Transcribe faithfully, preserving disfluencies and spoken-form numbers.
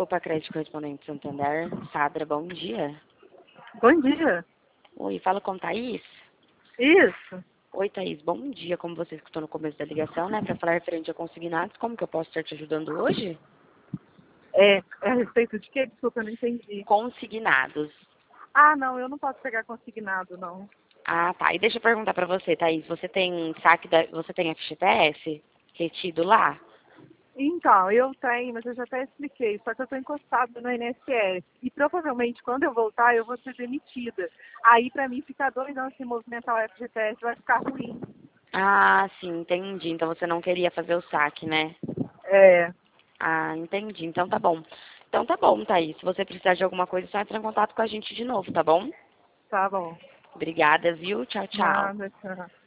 Copa Crédito Correspondente Santander. Sadra, bom dia. Bom dia. Oi, fala com Thaís? Isso. Oi, Thaís, bom dia. Como você escutou no começo da ligação, né? Para falar referente a consignados, como que eu posso estar te ajudando hoje? É, é a respeito de quê? Desculpa, eu não entendi. Consignados. Ah, não, eu não posso pegar consignado, não. Ah, tá. E deixa eu perguntar para você, Thaís. Você tem saque da... Você tem F G T S retido lá? Então, eu tenho, mas eu já até expliquei, só que eu estou encostada no I N S S. E provavelmente, quando eu voltar, eu vou ser demitida. Aí, para mim, ficar dois anos sem movimentar o F G T S vai ficar ruim. Ah, sim, entendi. Então você não queria fazer o saque, né? É, Ah, entendi. Então tá bom. Então tá bom, Thaís. Se você precisar de alguma coisa, só entra em contato com a gente de novo, tá bom? tá bom. Obrigada, viu? Tchau, tchau. Nada, tchau.